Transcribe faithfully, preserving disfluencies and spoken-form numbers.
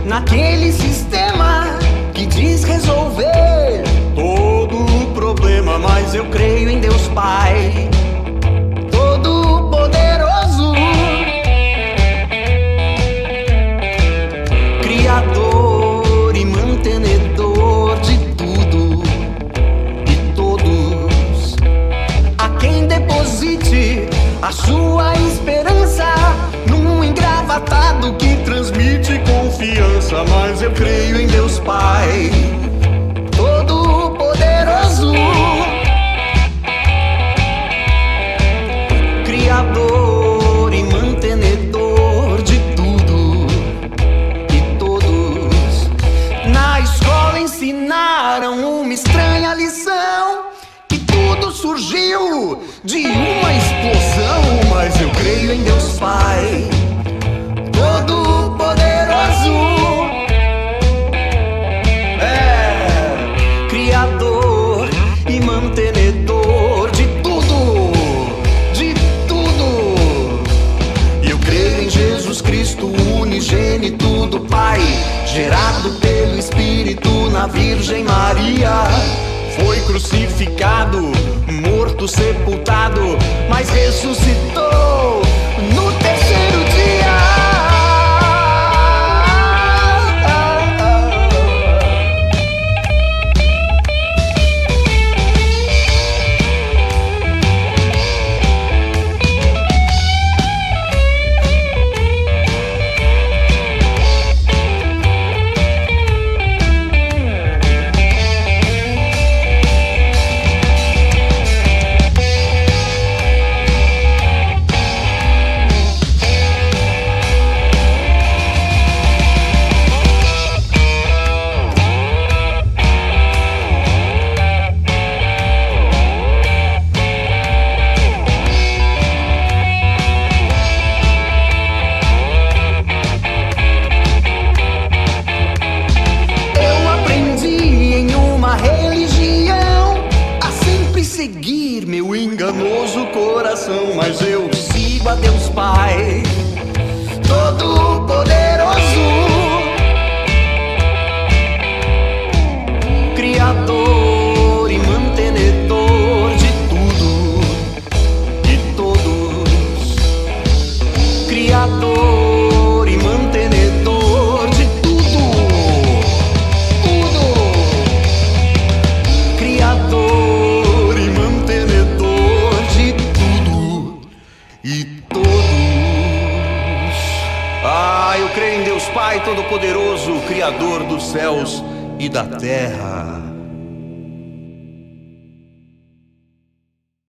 naquele sistema que diz resolver todo o problema. Mas eu creio em Deus Pai, Todo-Poderoso, Criador e mantenedor de tudo e todos, a quem deposite a sua esperança num engravatado que transmite confiança. Mas eu creio em Deus Pai, Todo-Poderoso, Criador e mantenedor de tudo e todos. Na escola ensinaram uma estranha lição, que tudo surgiu de uma explosão. Mas eu creio em Deus Pai, Todo-Poderoso, é, Criador e mantenedor de tudo, de tudo. E eu creio em Jesus Cristo, unigênito do Pai, gerado pelo Espírito na Virgem Maria. Foi crucificado, morto, sepultado, mas ressuscitou no terceiro dia. Seguir meu enganoso coração, mas eu sigo a Deus Pai, Todo-Poderoso, Criador e mantenedor de tudo e todos, Criador e mantenedor de tudo, tudo, Criador e todos. Ah, eu creio em Deus Pai Todo-Poderoso, Criador dos céus e da terra.